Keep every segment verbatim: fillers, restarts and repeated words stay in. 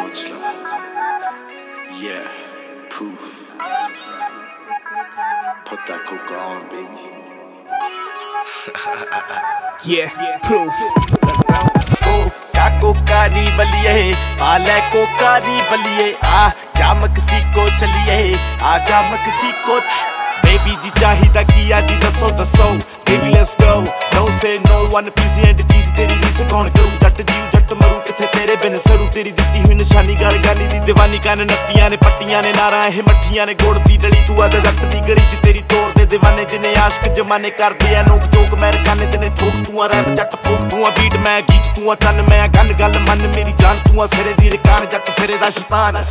Bachelor. Yeah, proof. Put that coca on, baby. Yeah, proof. Coca coca नी बलिए आले Coca नी बलिए आ जा Mexico चलिए आ जा Mexico Baby जी चाहिदा किया जी दसो दसो Baby let's go No say no one PC and चीज़ तेरी रीस कौन करूँ जट जीव जट मरूँ किथे तेरे बिन सरू तेरी दित्ती हुई निशानी गल गाली दी दीवानी कान नत्तियां ने पट्टियां ने नारा एह मट्ठियां ने गोड़ दी डली तू आद जट दी गली च तेरी तोड़ दे दीवाने जिन्ने आशिक जमाने करदे आ नोक चोक अमेरिकाने तेने ठोक तू आ रैप जट फोक तू आ बीट मैं गीत तू आ चन्न मैं गन गल मन मेरी जान तू आ सिरे दी रकान जट सिरे दा शैतान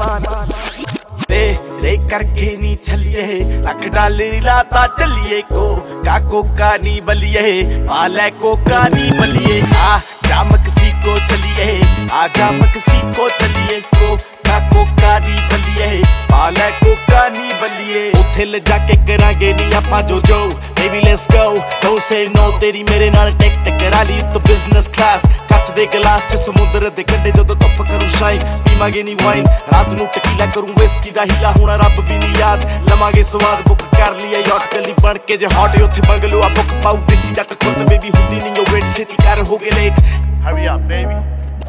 तेरे करके नी छलिए लख डालर लाता चलिए को का कोका नी बलिए पाले कोका नी बलिए आ जा मक्सिको चलिए आ जा मक्सिको चलिए को का कोका नी बलिए पाले कोका नी बलिए उथे ले जाके करांगे नी आपां जो जो Baby let's go Don't say no तेरी मेरे नाल टिकट करा ली तो बिजनेस क्लास ਕੱਚ ਦੇ ਗਲਾਸ ਚ ਸਮੁੰਦਰ ਦੇ ਕੰਢੇ ਜਦੋਂ ਧੁੱਪ ਕਰੂ ਸ਼ਾਈਨ ਪੀਵਾਂਗੇ ਨੀ ਵਾਈਨ ਰਾਤ ਨੂੰ ਟਕੀਲਾ ਕਰੂੰ ਵਿਸਕੀ ਦਾ ਹੀਲਾ ਹੋਣਾ ਰੱਬ ਵੀ ਨੀ ਯਾਦ ਲਵਾਂਗੇ ਸਵਾਦ ਬੁੱਕ ਕਰ ਲਿਆ ਯਾਟ ਚੱਲੀ ਬਣ ਕੇ ਜੇ ਹੌਟ ਉੱਥੇ ਬੰਗਲੋ ਆ ਬੁੱਕ ਪਾਉ ਦੇਸੀ ਜੱਟ ਖੁਦ ਬੇਬੀ ਹੁੰਦੀ ਨਹੀਂ ਉਹ ਵੇਟ ਛੇਤੀ ਕਰ ਹੋ ਗਏ ਲੇਟ ਹਰੀ ਅਪ ਬੇਬੀ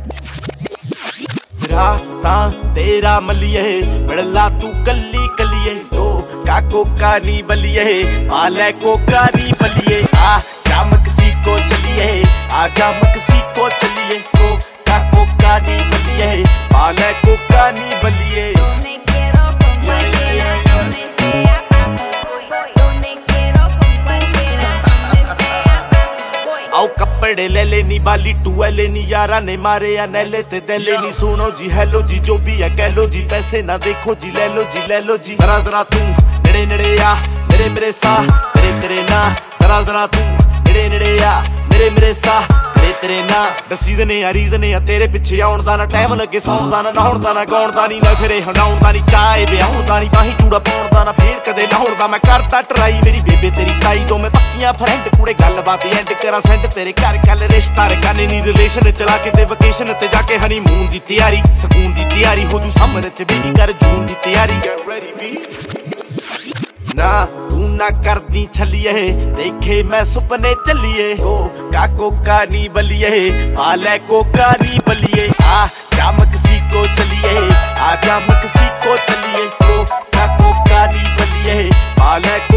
ਰਾਤਾਂ ਤੇਰਾ ਮਲੀਏ ਮਿਲਲਾ ਤੂੰ ਕੱਲੀ ਕੱਲੀਏ ਓ ਕਾ ਕੋਕਾ ਨੀ ਬਲੀਏ ਆਲੇ ਕੋਕਾ ਨੀ ਬਲੀਏ ਆ ਜਾ ਮਕਸੀਕੋ ਚਲੀਏ ਆ ਜਾ ਮਕਸੀਕੋ ਚਲੀਏ ਓ ਕਾ ਕੋਕਾ ਨੀ ਬਲੀਏ ਆਲੇ ਕੋਕਾ ਨੀ ਬਲੀਏ आओ कपड़े ले लेनी बाली टूएले नी यारा ने मारे या नैले ते दले नी सुनो जी हेलो जी जो भी है कह लो जी पैसे ना देखो जी ले लो जी ले लो जी जरा जरा तू नेड़े नेड़े आ मेरे मेरे सा तेरे तेरे ना जरा जरा तू नेड़े नेड़े आ मेरे मेरे सा तेरे तेरे ना सीजन आ रीजन आ तेरे पिछे आउण दा ना टाइम लगे सौण दा ना नहाउण दा ना गाउण दा नी ना फिरे हंडाउण दा नी चाहे ब्याहुण दा नी बाही चूड़ा पाउण दा ना फेर कदे लाउण दा मैं करदा ट्राई मेरी बेबे तेरी ताई दो मैं पक्कियां फ्रेंड कुड़े गल बात एंड करा सेंड तेरे घर कल रिश्ता रकाने नी रिलेशन चला के ते वेकेशन ते जाके हनीमून दी तैयारी सकून दी तैयारी हो जू समर च बेबी कर जून दी तैयारी गेट रेडी बी ना तू ना करदी छलिए देखे मैं सुपने चलिए को का कोका नी बलिए आले कोका नी बलिए आ जा मक्सिको चलिए आ जा मक्सिको चलिए को का कोका नी बलिए आले